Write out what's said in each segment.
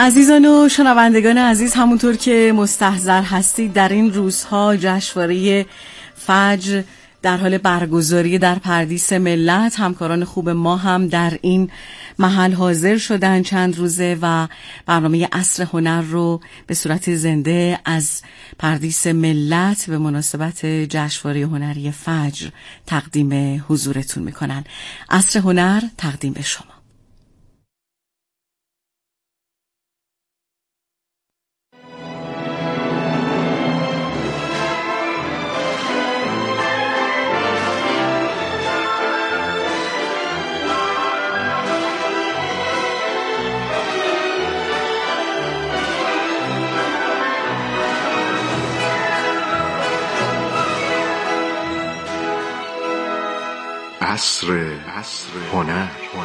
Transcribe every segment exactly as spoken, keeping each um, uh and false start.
عزیزان و شنوندگان عزیز، همونطور که مستحضر هستید در این روزها جشنواره فجر در حال برگزاری در پردیس ملت. همکاران خوب ما هم در این محل حاضر شدن چند روزه و برنامه عصر هنر رو به صورت زنده از پردیس ملت به مناسبت جشنواره هنری فجر تقدیم حضورتون میکنن. عصر هنر تقدیم به شما. عصر هنر.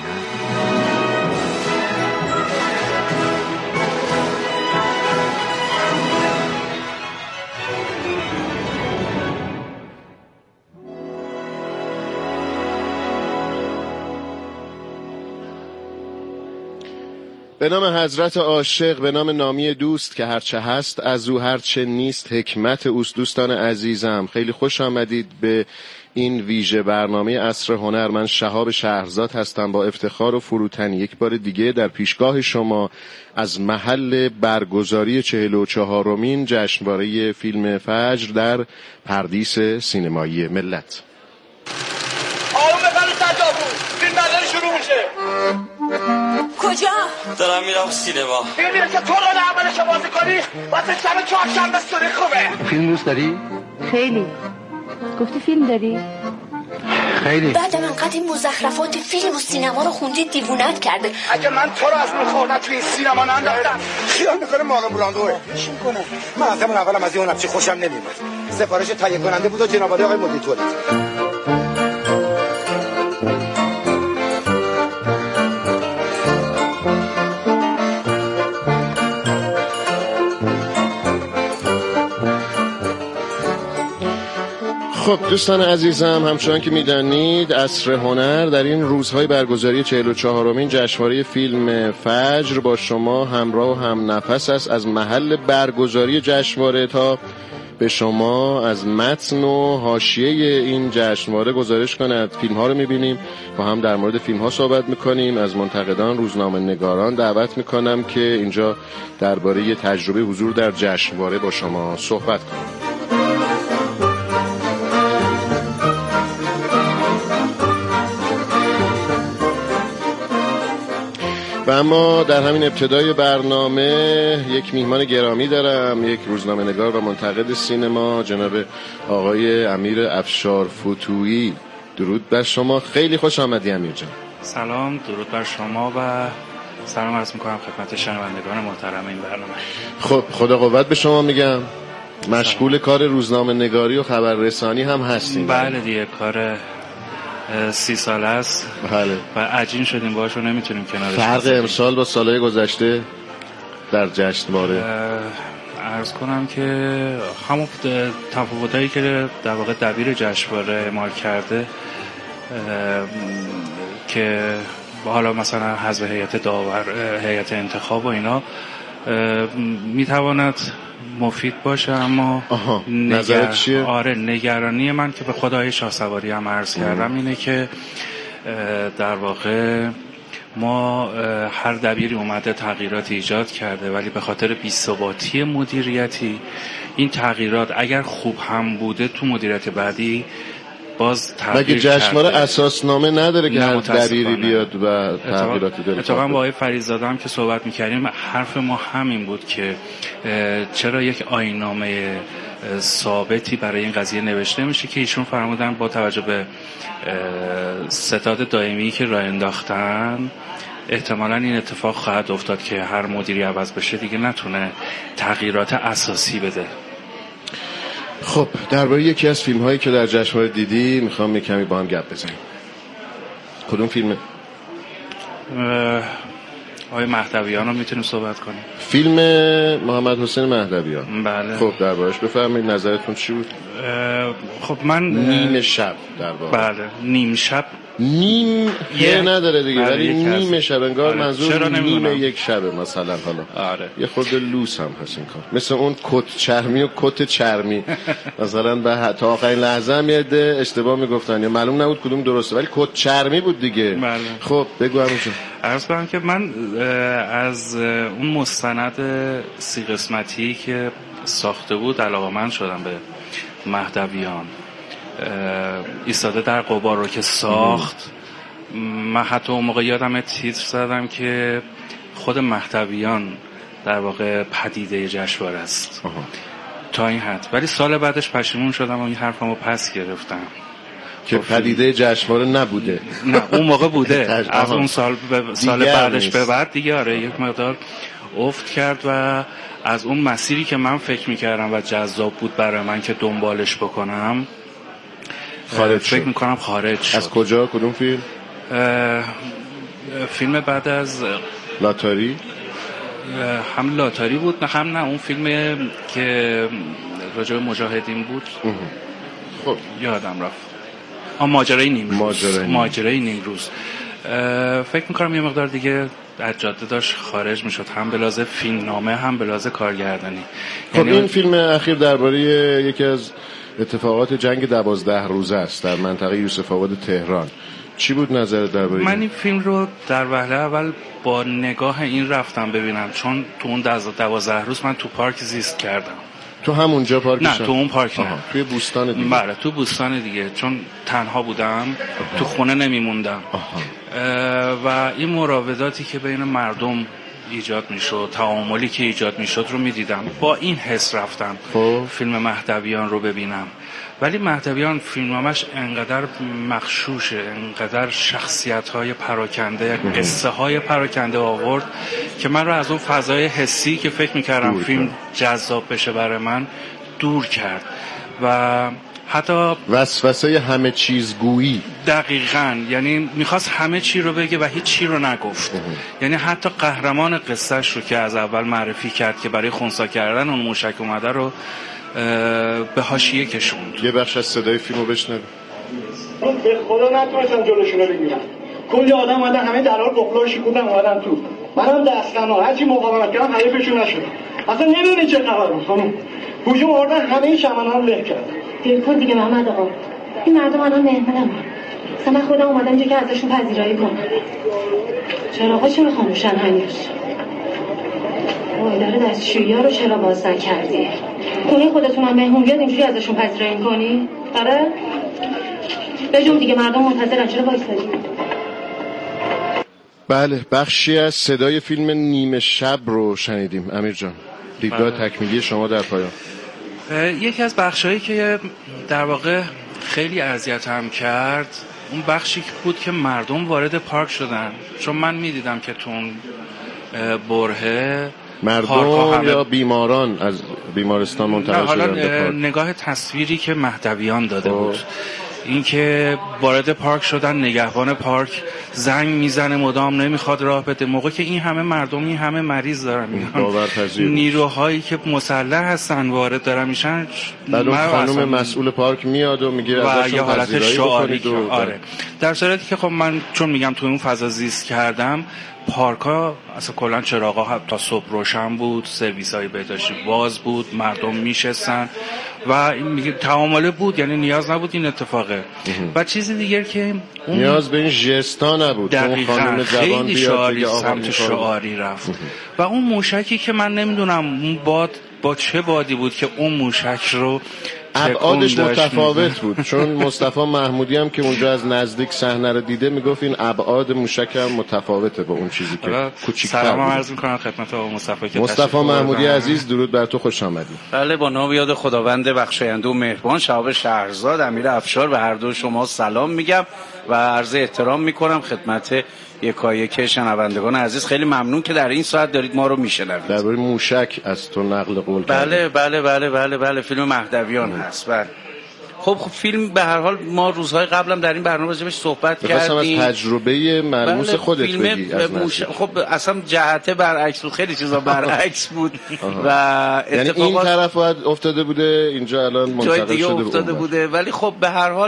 به نام حضرت عاشق، به نام نامی دوست که هرچه هست از او هرچه نیست حکمت اوست. دوستان عزیزم، خیلی خوش آمدید به این ویژه برنامه عصر هنر. من شهاب شهرزاد هستم، با افتخار و فروتنی یک بار دیگه در پیشگاه شما از محل برگزاری چهل و چهارمین جشنواره فیلم فجر در پردیس سینمایی ملت. آروم بخواه سجابون، فیلم برداری شروع میشه. کجا؟ دارم میرم سینما. فیلمی که تو رو اولش بازی کنی واسه شب چهارشنبه سوری خوبه. فیلم دوست داری؟ خیلی. گفتی فیلم داری؟ خیلی. بعد من قد این مزخرفات فیلم و سینما رو خوندید دیوونت کرده. اگه من تو رو از نخوردن توی سینما ننداختم خیال میکنه مارلون براندوه چی میکنه؟ من از همون اولم از این هنرچی خوشم نمیاد. سفارش تهیه کننده بود و جناب عالی آقای مدیر تولید. خب دوستان عزیزم، همچنان که میدانید عصر هنر در این روزهای برگزاری چهل و چهارمین جشنواره فیلم فجر با شما همراه و هم نفس است. از محل برگزاری جشنواره تا به شما از متن و حاشیه این جشنواره گزارش کند. فیلم ها رو میبینیم، با هم در مورد فیلم ها صحبت میکنیم. از منتقدان، روزنامه نگاران دعوت میکنم که اینجا درباره تجربه حضور در جشنواره با شما صحبت کنیم. و اما در همین ابتدای برنامه یک میهمان گرامی دارم، یک روزنامه نگار و منتقد سینما، جناب آقای امیر افشار فتویی. درود بر شما، خیلی خوش آمدی امیر جان. سلام، درود بر شما و سلام عرض میکنم خدمت شنوندگان محترم این برنامه. خب خدا قوت به شما میگم. مشغول کار روزنامه نگاری و خبررسانی هم هستیم؟ بله دیگه، کار سی سال است. بله. و عجین شدیم باهاش و نمیتونیم کنارش. فرق امسال با سالهای گذشته در جشنواره عرض کنم که همون تفاوتایی که در واقع دبیر جشنواره اعمال کرده که حالا مثلا حذف هیئت داور، هیئت انتخاب و اینا میتواند مفید باشه، اما نظرت چیه؟ آره، نگرانی من که به خدای شاهسواری هم عرض کردم اینه که در واقع ما هر دبیری اومده تغییرات ایجاد کرده، ولی به خاطر بی‌ثباتی مدیریتی این تغییرات اگر خوب هم بوده تو مدیریت بعدی باز تغییر کرده. مگه جشنواره اساسنامه نداره که هر دبیری بیاد و تغییراتی داره؟ اتفاقا با آقای فریزاده هم که صحبت می‌کردیم حرف ما همین بود که چرا یک آیین‌نامه ثابتی برای این قضیه نوشته میشه که ایشون فرمودن با توجه به ستاد دائمی که راه انداختن احتمالاً این اتفاق خواهد افتاد که هر مدیری عوض بشه دیگه نتونه تغییرات اساسی بده. خب درباره یکی از فیلم هایی که در جشنواره دیدی میخوام یک کمی با هم گپ بزنیم. کدوم فیلمه؟ آقای مهدویان رو میتونیم صحبت کنیم. فیلم محمد حسین مهدویان. بله. خب دربارش بفرمایید، نظرتون چی بود؟ خب من نیم شب در واقع. بله، نیم شب نیم یه نداره دیگه، ولی نیم شب انگار. آره. منظور نیم یک شبه مثلا. حالا آره. یه خورده لوس هم هست این کار، مثل اون کت چرمی و کت چرمی مثلا به تا آخرین لحظه هم یه عده اشتباه میگفتن یا معلوم نبود کدوم درسته، ولی کت چرمی بود دیگه. بله. خب بگو همونجا. عرض کنم که من از اون مستند سی قسمتی که ساخته بود علاقه‌مند شدم به مهدویان. ایستاده در غبار رو که ساخت، من حتی اون موقع یادم تیتر زدم که خود مهدویان در واقع پدیده جشنواره است. آها. تا این حد. ولی سال بعدش پشیمون شدم و این حرفمو پس گرفتم که پدیده جشنواره نبوده. نه اون موقع بوده. از اون سال به سال بعدش نیست. به بعد دیگه آره یک مقدار افت کرد و از اون مسیری که من فکر میکردم و جذاب بود برای من که دنبالش بکنم خارج فکر شد. میکنم خارج شد. از کجا؟ کدوم فیلم؟ فیلم بعد از لاتاری؟ هم لاتاری بود، نه هم نه اون فیلم که راجع به مجاهدین بود. خب یادم رفت. آ ماجرای نیم روز. ماجرای, ماجرای نیم روز. فکر میکنم یه مقدار دیگه از جاده داشت خارج میشد، هم به لحاظ فیلمنامه هم به لحاظ کارگردانی. خب یعنی این فیلم اخیر درباره یکی از اتفاقات جنگ دوازده روزه است در منطقه یوسف آباد تهران. چی بود نظرت درباره من این فیلم رو در وهله اول با نگاه این رفتم ببینم، چون تو اون دوازده روز من تو پارک زیست کردم. تو همونجا پارک؟ نه تو اون پارک نه، توی بوستان دیگه. بله تو بوستان دیگه، چون تنها بودم. آها. تو خونه نمیموندم. و این مراوداتی که بین مردم ایجاد میشد، تعاملی که ایجاد میشد رو میدیدم، با این حس رفتم خب. فیلم مهدویان رو ببینم. ولی مهدویان فیلمنامش انقدر مغشوشه، انقدر شخصیت‌های پراکنده، قصه‌های پراکنده آورد که من رو از اون فضای حسی که فکر می‌کردم فیلم جذاب بشه برای من دور کرد و حتی وسوسه همه چیز گویی. دقیقاً، یعنی میخواست همه چی رو بگه و هیچ چی رو نگفت. یعنی حتی قهرمان قصهش رو که از اول معرفی کرد که برای خنثی کردن اون موشک اومده رو به حاشیه کشوند. یه بخش از صدای فیلمو بشنویم. به خدا نتونستم جلوشون رو بگیرم. کلی آدم اومدن، همه درال بخلا رو شکوندن اومدن تو. منم دستم ها هرچی مقاومت کردم حریفشون نشدم. اصلا نمیدونی چه خبر بود خانم. هجوم آوردن، همه شمن‌ها رو له کردن. بالکل دیگه محمد آقا، این مردم الان مهمونم. اصلا من خودم اومدم اینجا که ازشون پذیرایی کنم. چراغا چرا خاموشن هنوز؟ وای داره دستشویی‌ها رو چرا باز نکردی؟ خونه خودتونم مهمون بیاد اینجوری ازشون پذیرایی کنی؟ آره؟ بجون دیگه مردم منتظرن، چرا وایسادی؟ بله، بخشی از صدای فیلم نیمه شب رو شنیدیم. امیر جان، دیدگاه تکمیلی شما در پایان. یکی از بخشایی که در واقع خیلی اذیتم کرد اون بخشی بود که مردم وارد پارک شدن، چون من میدیدم که تو اون برهه مردم یا بیماران از بیمارستان منتقل شدن به پارک. نگاه تصویری که مهدویان داده بود، این که وارد پارک شدن، نگهبان پارک زنگ میزنه مدام نمیخواد راه بده، موقع که این همه مردم، این همه مریض دارن میان، نیروهایی که مسلح هستن وارد دارن میشن، بعد اون خانم مسئول پارک میاد و میگه ازشون پذیرایی بکنید. آره، در صورتی که خب من چون میگم تو اون فضا زیست کردم، پارک‌ها اصلا کلا چراغ‌ها تا صبح روشن بود، سرویس‌های بهداشتی باز بود، مردم میشستن و این میگه تعامله بود، یعنی نیاز نبود این اتفاقه. و چیزی دیگر که اون نیاز به این ژستا نبود، اون خانم جوان بیاد دیگه سمت شعاری رفت. و اون موشکی که من نمیدونم اون باد با چه بادی بود که اون موشک رو ابعادش متفاوت بود، چون مصطفی محمودی هم که اونجا از نزدیک صحنه رو دیده میگفت این ابعاد موشک هم متفاوته با اون چیزی که کوچیک‌تر بود. سلام عرض می‌کنم خدمت آقا مصطفی که مصطفی محمودی عزیز، درود بر تو، خوش آمدی. بله، با نام یاد خداوند بخشاینده و مهربان، شهاب شهرزاد امیر افشار و هر دو شما سلام میگم و عرض احترام میکنم خدمت یکایک شنوندگان عزیز. خیلی ممنون که در این ساعت دارید ما رو میشنوید. درباره موشک از تو نقل قول بله کردیم. بله بله بله بله فیلم مهدویان هست. بله خب خب فیلم به هر حال ما روزهای قبلم در این برنامه راجعش صحبت کردیم. از تجربه ملموس بله خودت بگی از موش... خب اصلا جهته برعکس بود، خیلی چیزا برعکس بود و اتفاقات یعنی این طرف افتاده بوده، اینجا الان منتقل شده افتاده بوده. ولی خب به هر حال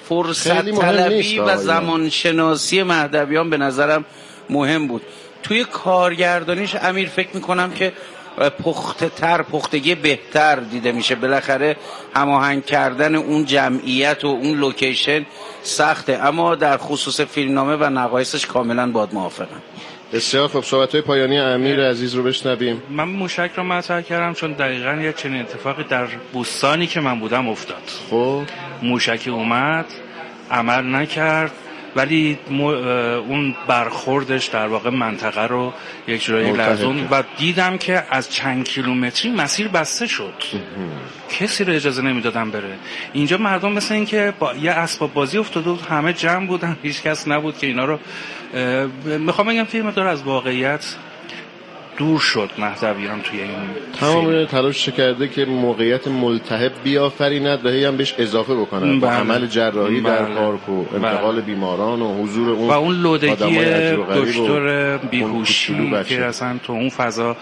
فرصت طلبی و زمان شناسی مهدویان به نظرم مهم بود. توی کارگردانیش امیر فکر میکنم که پخته تر، پختگی بهتر دیده میشه. بالاخره هماهنگ کردن اون جمعیت و اون لوکیشن سخته، اما در خصوص فیلمنامه و نقایصش کاملا باهات موافقم. بسیار خب، صحبت‌های پایانی امیر عزیز رو بشنویم. من موشک رو مطرح کردم چون دقیقاً یه چنین اتفاقی در بوستانی که من بودم افتاد. خب موشکی اومد، عمل نکرد، ولی اون برخوردش در واقع منطقه رو یک جورایی لرزون و دیدم که از چند کیلومتری مسیر بسته شد. کسی رو اجازه نمیدادن بره. اینجا مردم مثل این که با یه اسباب بازی افتاده بود، همه جمع بودن، هیچ کس نبود که اینا رو میخوام بگم فیلم داره از واقعیت دور شد. مهدویان توی این تمام تلاش کرده که موقعیت ملتهب بیافریند و هی هم بهش اضافه بکنن با عمل جراحی در پارک و انتقال بیماران و حضور اون و اون لودگی دکتر بیهوشی که اصلا تو اون فضا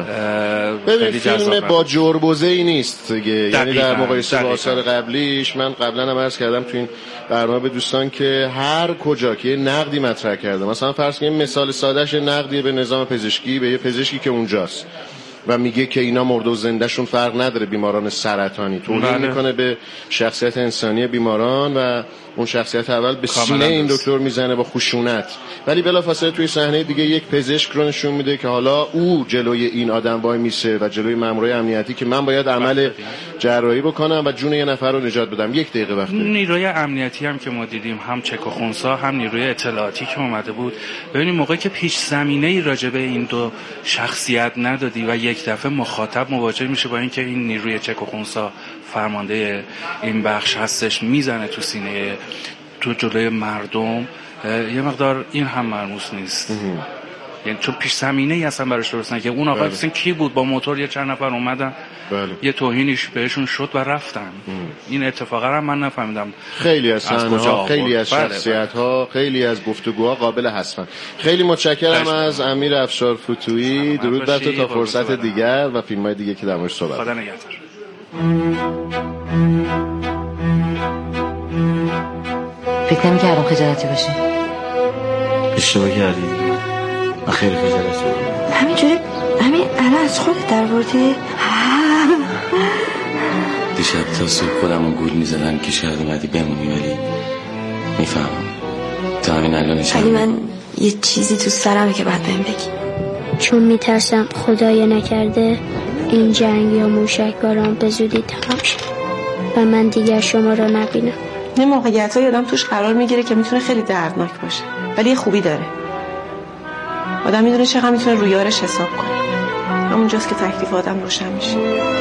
خیلی فیلم با جربوزه‌ای نیست دیگه. یعنی در مقایسه با سال قبلیش، من قبلا هم عرض کردم تو این برنامه به دوستان که هر کجا که نقدی مطرح کرده، مثلا فرض کنیم مثال سادهش نقدی به نظام پزشکی، به یه پزشکی که اونجاست و میگه که اینا مرده و زندهشون فرق نداره، بیماران سرطانی، توهین میکنه به شخصیت انسانی بیماران و اون شخصیت اول به سینه این دکتر میزنه با خشونت، ولی بلافاصله توی صحنه دیگه یک پزشک رو نشون میده که حالا او جلوی این آدم وای میسه و جلوی مامورای امنیتی که من باید عمل جراحی بکنم و جون یه نفر رو نجات بدم. یک دقیقه وقت داریم. نیروی امنیتی هم که ما دیدیم، هم چک و خونسا، هم نیروی اطلاعاتی که اومده بود، ببینید موقعی که پیش زمینه‌ای راجع به این دو شخصیت ندادی و یک دفعه مخاطب مواجه میشه با اینکه این نیروی چک و خونسا فرمانده این بخش هستش، میزنه تو سینه تو جلوی مردم، یه مقدار این هم مرموز نیست. یعنی چون پیش زمینه ای اصلا براش درست نکرد. اون آقا اصلا کی بود؟ با موتور یه چند نفر اومدن، بله. یه توهینش بهشون شد و رفتن. ام. این اتفاقا هم من نفهمیدم. خیلی از صحنه‌ها، خیلی از شخصیت‌ها، خیلی از گفتگوها قابل حذفن. خیلی متشکرم از امیر افشار فتویی. درود بر تو تا فرصت دیگر و فیلم‌های دیگه که در موردش صحبت خدا نگهدار. فکر نمی‌کردم خجالتی باشی. اشتباه کردی. من خیلی خجالتی بودم. همینجوری همین الان از خودت در بردی؟ دیشب تا صبح خودمو گول می‌زدم که شاید اومدی بمونی، ولی میفهمم تا همین الانش. ولی من یه چیزی تو سرمه که باید بهم بگی، چون میترسم خدای نکرده این جنگ یا موشکباران به زودی تمام شه و من دیگر شما را نبینم. یه موقعیت‌های آدم توش قرار میگیره که میتونه خیلی دردناک باشه، ولی یه خوبی داره. آدم میدونه چقدر میتونه روی یارش حساب کنه. همونجاست که تکلیف آدم روشن میشه.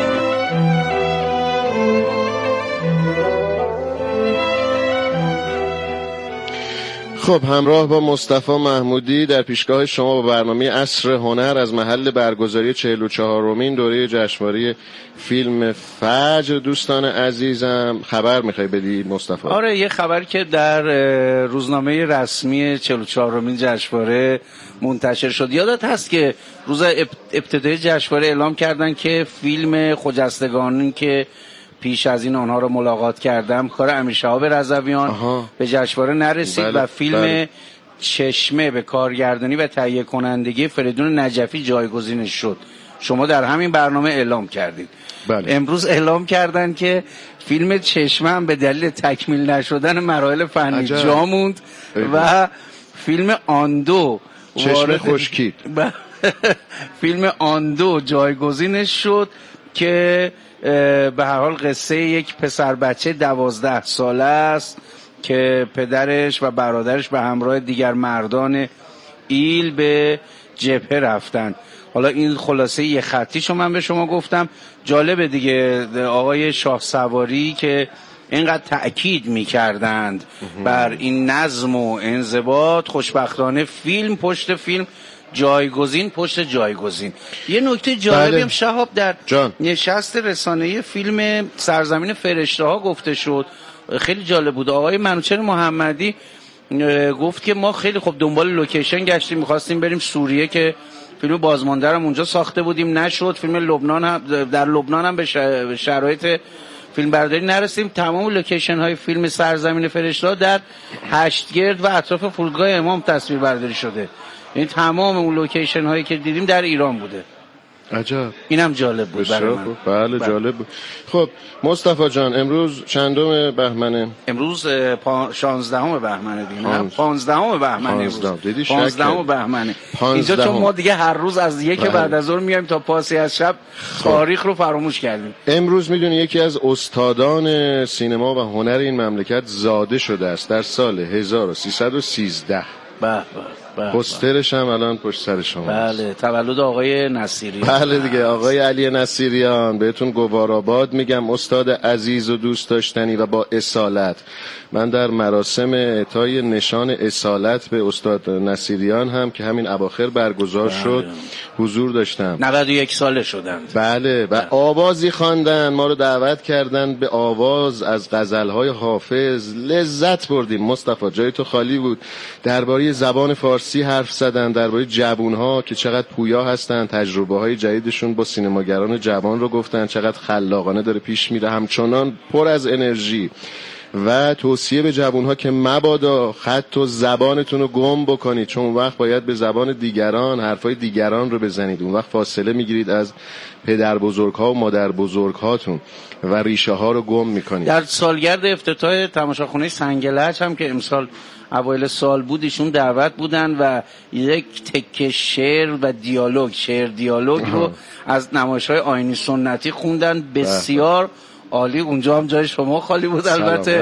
خب، همراه با مصطفی محمودی در پیشگاه شما با برنامه عصر هنر از محل برگزاری چهل و چهارمین دوره جشنواره فیلم فجر. دوستان عزیزم، خبر میخوای بدی مصطفی؟ آره، یه خبر که در روزنامه رسمی چهل و چهارمین جشنواره منتشر شد. یادت هست که روز ابتدای جشنواره اعلام کردن که فیلم خجستگانی که پیش از این آنها رو ملاقات کردم، کار امیرشهاب رضویان به جشنواره نرسید. بله، و فیلم بله. چشمه به کارگردانی و تهیه کنندگی فریدون نجفی جایگزینش شد. شما در همین برنامه اعلام کردید. بله. امروز اعلام کردن که فیلم چشمه هم به دلیل تکمیل نشدن مراحل فنی جا موند و فیلم آندو چشمه خشکید فیلم آندو جایگزینش شد که به هر حال قصه یک پسر بچه دوازده ساله است که پدرش و برادرش به همراه دیگر مردان ایل به جبهه رفتن. حالا این خلاصه یه خطیشو من به شما گفتم. جالبه دیگه، آقای شاه سواری که اینقدر تأکید می‌کردند بر این نظم و انضباط، خوشبختانه فیلم پشت فیلم، جایگزین پشت جایگزین. یه نکته جالبی بله. هم شهاب در جان. نشست رسانه‌ای فیلم سرزمین فرشته ها گفته شد، خیلی جالب بود. آقای منوچهر محمدی گفت که ما خیلی خوب دنبال لوکیشن گشتیم، می‌خواستیم بریم سوریه که فیلم بازمانده رو اونجا ساخته بودیم، نشد. فیلم لبنان هم در لبنان هم به شرایط فیلم برداری نرسیم. تمام لوکیشن های فیلم سرزمین فرشته‌ها در هشتگرد و اطراف فرودگاه امام تصویر برداری شده. یعنی تمام اون لوکیشن هایی که دیدیم در ایران بوده. عجب. اینم جالب بود برای من. بله جالب بود. خب مصطفی جان امروز چندم بهمنه؟ امروز شانزدهم بهمنه دیگه. نه پانزدهم بهمنه امروز. پانزدهم بهمنه. اینجا چون ما دیگه هر روز از یک بعد از ظهر میایم تا پاسی از شب تاریخ رو فراموش کردیم. امروز میدونی یکی از استادان سینما و هنر این مملکت زاده شده است در سال هزار و سیصد و سیزده. به به پوسترش هم الان پشت سر شما. بله تولد آقای نصیری. بله دیگه آقای علی نصیریان. بهتون گوارآباد میگم، استاد عزیز و دوست داشتنی و با اصالت. من در مراسم اعطای نشان اصالت به استاد نصیریان هم که همین اواخر برگزار بله. شد حضور داشتم. نود و یک ساله شدند. بله و آوازی خواندن، ما رو دعوت کردن به آواز از غزل‌های حافظ. لذت بردیم. مصطفی جای تو خالی بود. درباره زبان فارسی حرف زدن، درباره جوان‌ها که چقدر پویا هستن، تجربه‌های جدیدشون با سینماگران جوان رو گفتن، چقدر خلاقانه داره پیش میره، همچنان پر از انرژی. و توصیه به جوانها که مبادا خط و زبانتون رو گم بکنید، چون اون وقت باید به زبان دیگران حرفای دیگران رو بزنید، اون وقت فاصله میگیرید از پدر بزرگها و مادر بزرگهاتون و ریشه ها رو گم میکنید. در سالگرد افتتاح تماشاخانه سنگ لج هم که امسال اوایل سال بود ایشون دعوت بودن و یک تکه شعر و دیالوگ شعر دیالوگ رو از نمایش‌های آیینی سنتی خوندن. بسیار عالی. اونجا هم جای شما خالی بود البته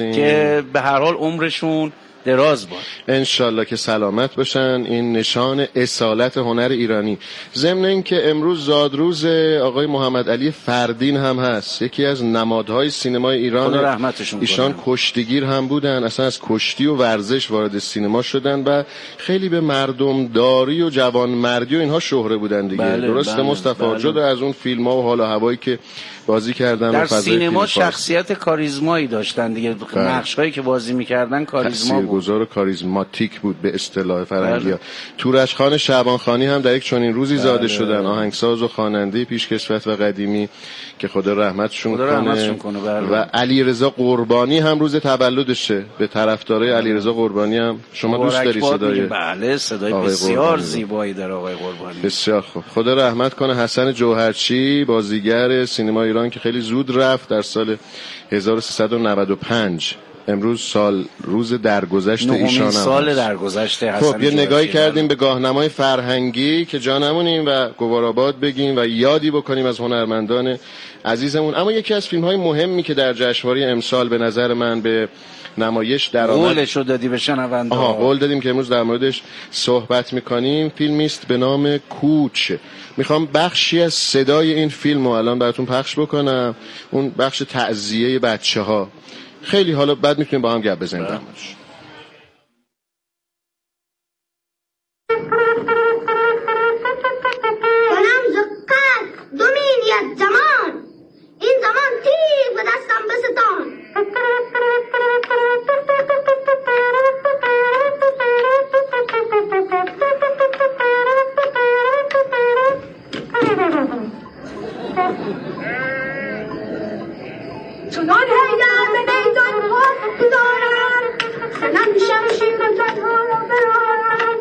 که به هر حال عمرشون دراز باد انشالله که سلامت باشن. این نشان اصالت هنر ایرانی. ضمن این که امروز زادروز آقای محمد علی فردین هم هست، یکی از نمادهای سینمای ایران. خدا رحمتشون ایشان کنه. کشتیگیر هم بودن، اصلا از کشتی و ورزش وارد سینما شدن و خیلی به مردم داری و جوانمردی و اینها شهره بودن دیگه. بله، درسته بله، مصطفی؟ بله. جدا از اون فیلم ها و حال و هوایی که بازی کردن در و فضای سینما شخصیت کاریزمایی داشتن دیگه. نقش‌هایی که بازی می‌کردن کاریزما بود. تاثیرگذار و کاریزماتیک بود به اصطلاح فرنگی‌ها. تورش خان شعبانخانی هم در یک چنین روزی زاده بله. شدن، آهنگساز و خواننده پیشکسوت و قدیمی که خدا رحمتشون خدا کنه, رحمتشون کنه بله. و علیرضا قربانی هم روز تولدشه. به طرفدارای علیرضا قربانی هم شما دوست داری صدای بله صدای بسیار زیبایی در آقای قربانی. بسیار خوب. خدا رحمت کنه حسن جوهرچی بازیگر سینما ایران که خیلی زود رفت در سال هزار و سیصد و نود و پنج. امروز سال روز درگذشت ایشان هم سال درگذشت حسن. خب یه نگاهی کردیم به گاهنمای فرهنگی که جا نمونیم و گوارآباد بگیم و یادی بکنیم از هنرمندان عزیزمون. اما یکی از فیلم‌های مهمی که در جشنواره امسال به نظر من به نمایش درآمد، قولشو دادی به شنونده. آها قول دادیم که امروز در موردش صحبت می‌کنیم. فیلمی است به نام کوچ. میخوام بخشی از صدای این فیلم رو الان براتون پخش بکنم، اون بخش تعزیه بچه‌ها. خیلی حالا بعد میتونیم با هم گپ بزنیم درمونش. کنم زقت دومین یک زمان، این زمان تیغ به دستم بستان. چنان هیدر به میدان پاک دارم، سنم شمشیر و جدها را برارم.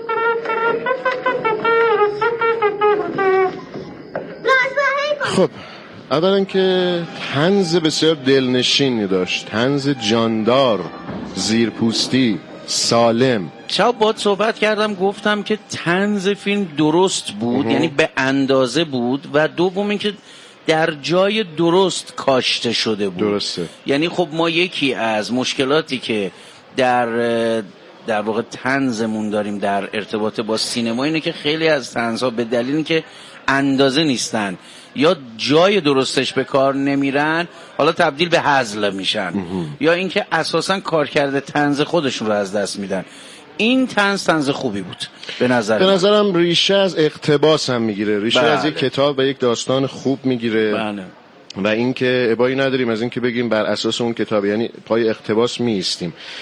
خب اولا که طنز بسیار دلنشینی داشت، طنز جاندار، زیرپوستی، سالم. شب باید صحبت کردم گفتم که طنز فیلم درست بود، یعنی به اندازه بود، و دوم این که در جای درست کاشته شده بود. درسته. یعنی خب ما یکی از مشکلاتی که در در واقع طنزمون داریم در ارتباط با سینما اینه که خیلی از طنزها به دلیلی که اندازه نیستن یا جای درستش به کار نمیرن، حالا تبدیل به هزل میشن، یا اینکه اساسا کارکرد طنز خودشون رو از دست میدن. این طنز طنز خوبی بود به نظر به نظرم. ریشه از اقتباس هم میگیره، ریشه بله. از یک کتاب و یک داستان خوب میگیره بله. و اینکه ابایی نداریم از اینکه بگیم بر اساس اون کتاب، یعنی پای اقتباس میایستیم.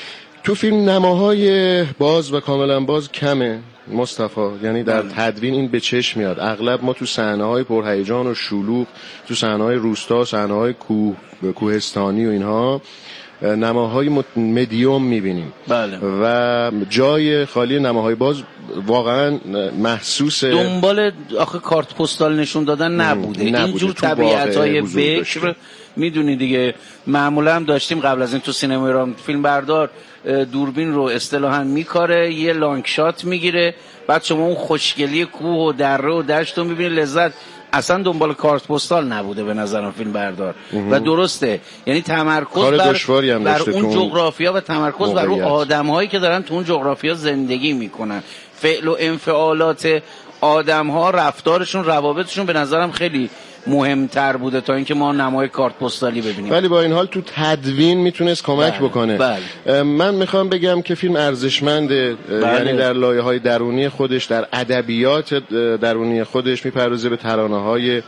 تو فیلم نماهای باز و کاملا باز کمه مصطفی، یعنی در تدوین این به چشم میاد. اغلب ما تو صحنه‌های پرهیجان و شلوغ، تو صحنه‌های روستا، صحنه‌های کوه کوهستانی و اینها نماهای مدیوم میبینیم. بله. و جای خالی نماهای باز واقعا محسوس دنبال آخه کارت پستال نشون دادن نبوده, نبوده. اینجور طبیعت‌های بکر میدونی دیگه. معمولا هم داشتیم قبل از این تو سینما ایران، فیلم بردار دوربین رو اصطلاحاً میکاره، یه لانگ شات میگیره، بعد شما اون خوشگلی کوه و دره و دشت رو میبینی، لذت. اصلا دنبال کارت پستال نبوده به نظرم فیلم بردار و درسته، یعنی تمرکز بر, بر اون جغرافیا و تمرکز بر اون آدم‌هایی که دارن تو اون جغرافیا زندگی میکنن. فعل و انفعالات آدم‌ها، رفتارشون، روابطشون به نظرم خیلی مهمتر بوده تا اینکه ما نمای کارت پستالی ببینیم. ولی با این حال تو تدوین میتونست کمک بله. بکنه. بله. من میخوام بگم که فیلم ارزشمنده، بله. یعنی در لایه‌های درونی خودش، در ادبیات درونی خودش میپردازه به ترانه‌های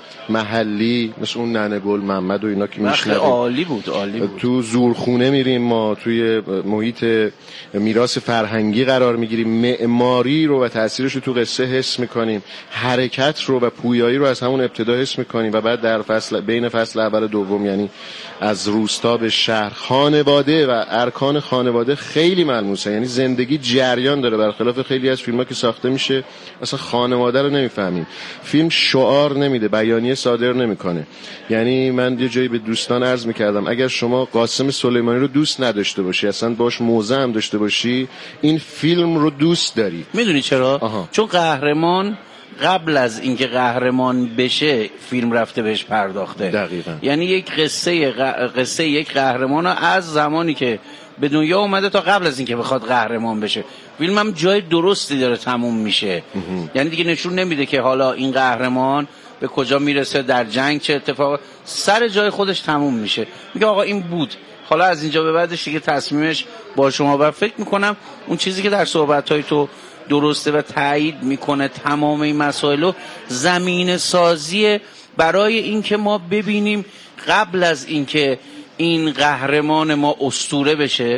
محلی مثل اون ننه گل محمد و اینا که میشنویم. عالی بود، عالی بود. تو زورخونه میریم، ما توی محیط میراث فرهنگی قرار میگیریم، معماری رو و تاثیرش رو تو قصه حس میکنیم، حرکت رو و پویایی رو از همون ابتدا حس میکنیم و بعد در فصل بین فصل اول و دوم، یعنی از روستا به شهر، خانواده و ارکان خانواده خیلی ملموسه، یعنی زندگی جریان داره، برخلاف خیلی از فیلم‌ها که ساخته میشه اصلا خانواده رو نمیفهمیم. فیلم شعار نمیده، بیانیه صادر نمیکنه. یعنی من یه جایی به دوستان عرض میکردم اگر شما قاسم سلیمانی رو دوست نداشته باشی، اصلا باش موزه هم داشته باشی، این فیلم رو دوست داری. میدونی چرا؟ آها. چون قهرمان قبل از اینکه قهرمان بشه فیلم رفته بهش پرداخته. دقیقاً. یعنی یک قصه قصه یک قهرمان از زمانی که به دنیا اومده تا قبل از اینکه بخواد قهرمان بشه. فیلم هم جای درستی داره تموم میشه. یعنی دیگه نشون نمیده که حالا این قهرمان به کجا میرسه، در جنگ چه اتفاق، سر جای خودش تموم میشه. میگه آقا این بود، حالا از اینجا به بعدش دیگه تصمیمش با شما. و فکر میکنم اون چیزی که در صحبت‌های تو درسته و تایید میکنه تمام این مسائل، زمین سازی برای اینکه ما ببینیم قبل از اینکه این قهرمان ما اسطوره بشه،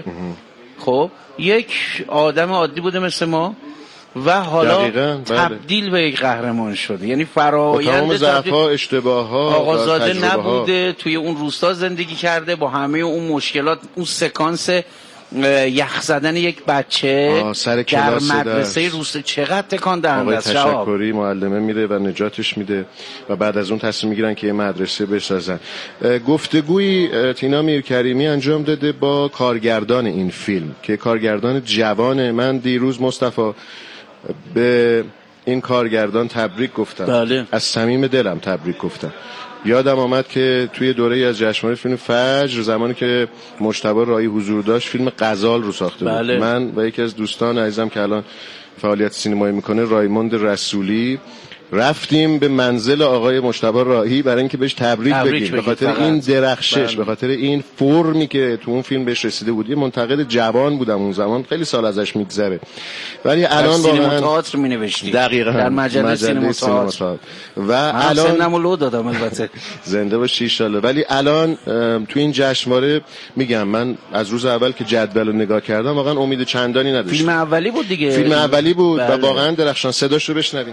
خب یک آدم عادی بوده مثل ما و حالا تبدیل به یک قهرمان شده. یعنی فرآیند تمام ضعف‌ها، اشتباه‌ها، آقازاده نبوده، توی اون روستا زندگی کرده با همه اون مشکلات، اون سکانس یخ زدن یک بچه در مدرسه روستا چقدر تکان دهنده است. تشکری معلمه میره و نجاتش میده و بعد از اون تصمیم میگیرن که یه مدرسه بسازن. گفتگویی تینا میرکریمی انجام داده با کارگردان این فیلم که کارگردان جوانه. من دیروز مصطفی به این کارگردان تبریک گفتم. بله. از صمیم دلم تبریک گفتم. یادم آمد که توی دوره از جشنواره فیلم فجر، زمانی که مجتبی راهی حضور داشت، فیلم غزال رو ساخته بود. بله. من و یکی از دوستان عزیزم که الان فعالیت سینمایی میکنه، رایموند رسولی، رفتیم به منزل آقای مجتبی راهی برای اینکه بهش تبریک, تبریک بگیم به خاطر این درخشش، به خاطر این فرمی که تو اون فیلم بهش رسیده بود. یه منتقد جوان بودم اون زمان، خیلی سال ازش میگذره، ولی الان واقعا تئاتر مینوشتی دقیقاً در مجله سینما تئاتر و الان سنمو لو دادم البته زنده باشی ان شاء الله. ولی الان تو این جشنواره میگم من از روز اول که جدول رو نگاه کردم واقعا امید چندانی نداشتم. فیلم اولی بود دیگه، فیلم اولی بود بله. و واقعا درخشان. صداش رو بشنویم.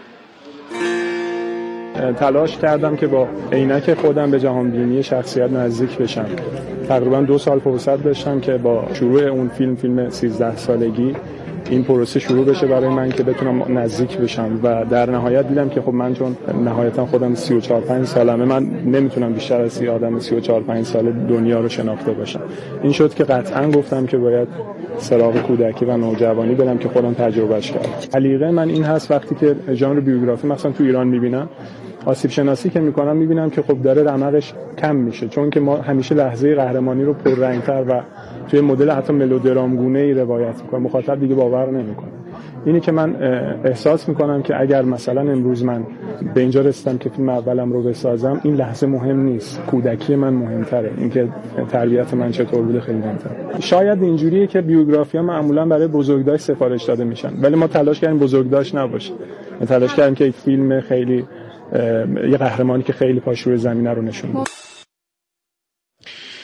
تلاش کردم که با عینک خودم به جهانبینی شخصیت نزدیک بشم. تقریبا دو سال فرصت داشتم که با شروع اون فیلم فیلم سیزده سالگی این پروسه شروع بشه برای من که بتونم نزدیک بشم و در نهایت دیدم که خب من چون نهایتا خودم سی و چهار پنج سالمه، من نمیتونم بیشتر از سی آدم سی و چهار پنج سال دنیا رو شناخته باشم. این شد که قطعا گفتم که باید سراغ کودکی و نوجوانی برم که خودم تجربهش کردم. علیقه من این هست وقتی که ژانر بیوگرافی مثلا تو ایران میبینم، آسیب شناسی که میکنم میبینم که خب داره رمقش کم میشه، چون که ما همیشه لحظه قهرمانی رو پررنگتر و توی مدل حتی ملودرامگونه‌ای روایت میکنم، مخاطب دیگه باور نمیکنه. اینی که من احساس میکنم که اگر مثلا امروز من به اینجا رسیدم که فیلم اولم رو بسازم، این لحظه مهم نیست، کودکی من مهمتره، اینکه تربیت من چطور بوده خیلی مهمتره. شاید اینجوریه که بیوگرافی‌ها معمولا برای بزرگداشت سفارش داده میشن، ولی ما تلاش کردیم بزرگداشت نباشه. ما تلاش کردیم که یک فیلم خیلی یه قهرمانی که خیلی پاش روی زمینه رو نشون بده.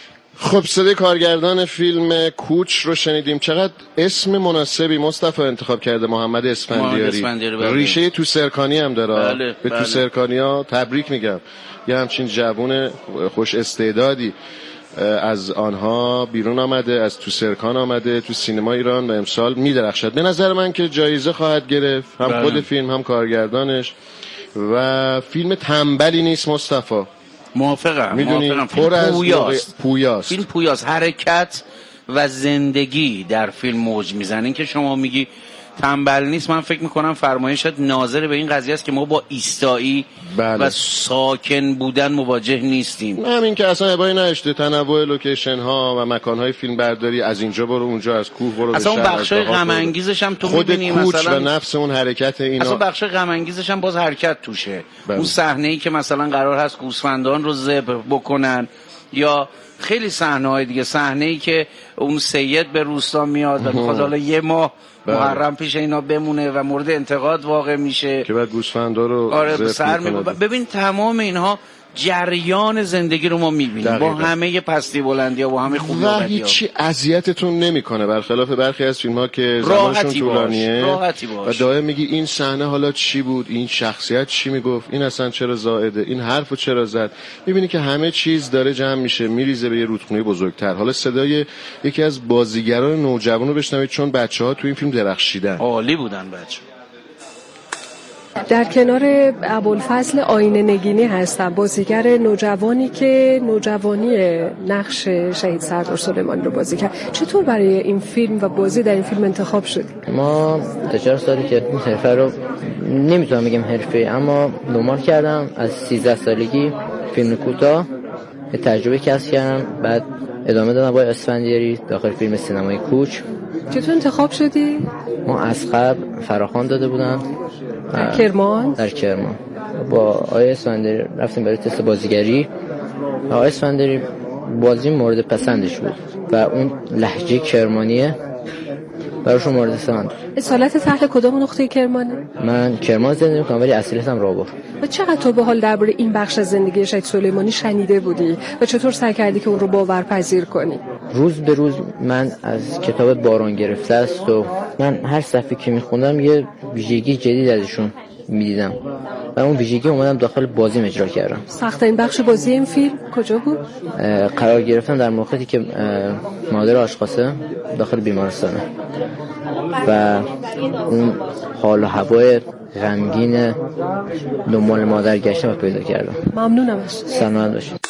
خب صدای کارگردان فیلم کوچ رو شنیدیم. چقدر اسم مناسبی مصطفی انتخاب کرده محمد اسفندیاری. ریشه تو سرکانی هم داره. بله، به بله. تو سرکانی ها تبریک میگم. یه همچین جوون خوش استعدادی از آنها بیرون آمده، از تو سرکان آمده، تو سینما ایران و امسال میدرخشد. به نظر من که جایزه خواهد گرفت، هم بله. خود فیلم هم کارگردانش. و فیلم تنبلی نیست مصطفی. موافقم. میدونی موافقم. پر از پویاست. پویاست. فیلم پویاست. حرکت و زندگی در فیلم موج میزنه. این که شما میگی تنبل نیست، من فکر میکنم فرمایشت ناظر به این قضیه است که ما با ایستایی بله. و ساکن بودن مواجه نیستیم. همین که اصلا ابایی نشته، تنوع لوکیشن ها و مکان های فیلم برداری، از اینجا برو اونجا، از کوه برو اصلا به اون شهر، بخشای غم انگیزش هم تو خود میبینی کوچ مثلا و نفس اون حرکت اینا. اصلا بخش غم انگیزش هم باز حرکت توشه. بله. اون صحنه‌ای که مثلا قرار هست گوسفندان رو ذبح بکنن، یا خیلی صحنه‌های دیگه، صحنه‌ای که اون سید به روستا میاد و میخواد حالا یه ماه بله. محرم پیش اینا بمونه و مورد انتقاد واقع میشه که بعد گوسفندا رو آره سر می... ببین تمام اینها جریان زندگی رو ما میبینیم با همه پستی بلندی ها، با همه خوبی و هیچی اذیتتون نمیکنه، برخلاف برخی از فیلم ها که زمانشون طولانیه و دائم میگی این صحنه حالا چی بود، این شخصیت چی میگفت، این اصلا چرا زائده، این حرفو چرا زد. میبینی که همه چیز داره جمع میشه میریزه به یه رودخونه بزرگتر. حالا صدای یکی از بازیگران نوجوان رو بشنوید، چون بچه‌ها تو این فیلم درخشیدن، عالی بودن بچه. در کنار ابوالفضل آینه نگینی هستم، بازیگر نوجوانی که نوجوانی نقش شهید سردار سلیمانی رو بازی کرد. چطور برای این فیلم و بازی در این فیلم انتخاب شد؟ ما تا چهار سالی که این حرفه رو نمیتونم بگم حرفه، اما دنبال کردم از سیزده سالگی فیلم کوتاه تجربه کسب کردم، بعد ادامه دادم با اسفندیاری داخل فیلم سینمایی کوچ. چطور انتخاب شدی؟ ما از قبل فراخوان داده بودن در کرمان؟ در کرمان با آقای اسفندیاری رفتیم برای تست بازیگری. آقای اسفندیاری بازی مورد پسندش بود و اون لهجه کرمانیه براشون مورد پسند. اصالت تحت کدام نقطه کرمانه؟ من کرمان زندگی میکنم ولی اصلیتم رابر. و چقدر تو به حال درباره این بخش از زندگی شهید سلیمانی شنیده بودی و چطور سعی کردی که اون رو باورپذیر کنی؟ روز به روز من از کتاب باران گرفته است و من هر صفحه که میخوندم یه ویژگی جدید ازشون میدیدم و اون ویژگی اومدم داخل بازی اجرا کردم. سخت این بخش بازی این فیلم کجا بود؟ قرار گرفتم در موقعی که مادر آشقاسه داخل بیمارستانه و اون حال و هوای غمگین دنبال مادر گشتم و پیدا کردم. ممنونم ازت. سلامت باشید.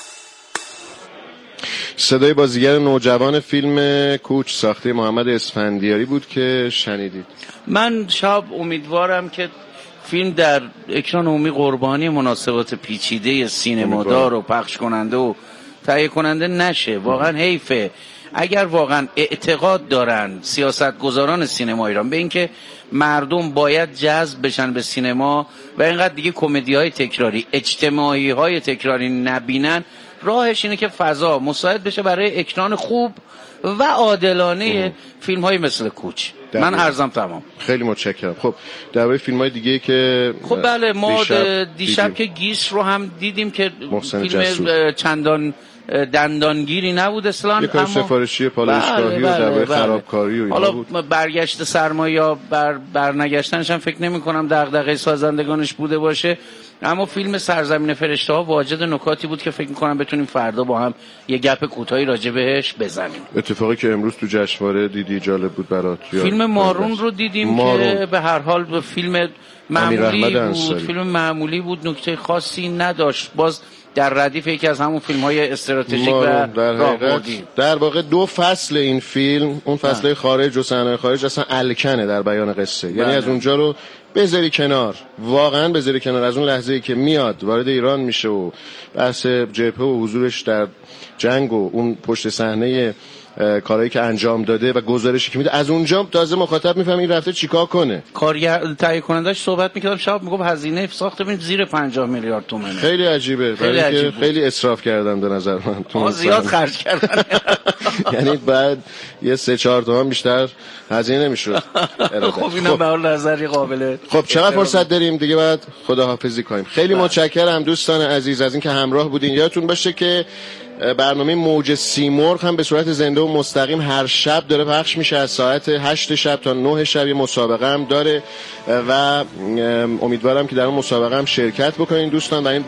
صدای بازیگر نوجوان فیلم کوچ ساخته محمد اسفندیاری بود که شنیدید. من شب امیدوارم که فیلم در اکران عمومی قربانی مناسبات پیچیده سینمادار و پخش کننده و تهیه کننده نشه. واقعا حیفه اگر واقعا اعتقاد دارن سیاستگزاران سینما ایران به اینکه مردم باید جذب بشن به سینما و اینقدر دیگه کمدی‌های تکراری، اجتماعی‌های تکراری نبینن، راهش اینه که فضا مساعد بشه برای اکران خوب و عادلانه فیلم‌های مثل کوچ. من عرضم تمام. خیلی متشکرم. خب درباره فیلم‌های دیگه که خب بله ما دیشب, دیشب که دیدیم. گیس رو هم دیدیم که محسن فیلم جسور. چندان دندانگیری نبود اصلا، یک کار سفارشی پالایشگاهی بله، و بله، درباره بله. خرابکاری و اینا حالا بود. برگشت سرمایه یا بر برنگشتنش هم فکر نمی کنم دغدغه سازندگانش بوده باشه، اما فیلم سرزمین فرشته ها واجد نکاتی بود که فکر می کنم بتونیم فردا با هم یه گپ کوتاهی راجع بهش بزنیم. اتفاقی که امروز تو جشنواره دیدی جالب بود برات؟ فیلم مارون رو دیدیم مارون. که به هر حال به فیلم معمولی بود، فیلم معمولی بود، نکته خاصی نداشت، باز در ردیف یکی از همون فیلم های استراتژیک و راهبردی. در واقع دو فصل این فیلم، اون فصل خارج و صحنه خارج اصلا الکنه در بیان قصه، یعنی از اونجا رو بذاری کنار، واقعا بذاری کنار، از اون لحظه‌ای که میاد وارد ایران میشه و بحث جبهه و حضورش در جنگ و اون پشت صحنه کارهایی که انجام داده و گزارشی که میده، از اونجا تازه مخاطب میفهمه این رفته چیکار کنه. کارگر تهیه کنندش صحبت میکردم شب میگفت هزینه ساخت ببین زیر پنجاه میلیارد تومانه. خیلی عجیبه، خیلی عجیبه. خیلی اسراف کردن به نظر من. تو زیاد خرج کردن. یعنی بعد یه سه چهار تومن بیشتر هزینه نمیشد. خب اینا به هر نظری قابله. خب چقدر فرصت داریم دیگه بعد خداحافظی کنیم. خیلی متشکرم دوستان عزیز از اینکه همراه بودین. یادتون باشه که برنامه موج سیمرغ هم به صورت زنده و مستقیم هر شب داره پخش میشه، از ساعت هشت شب تا نه شب. یه مسابقه هم داره و امیدوارم که در اون مسابقه هم شرکت بکنین دوستان. در این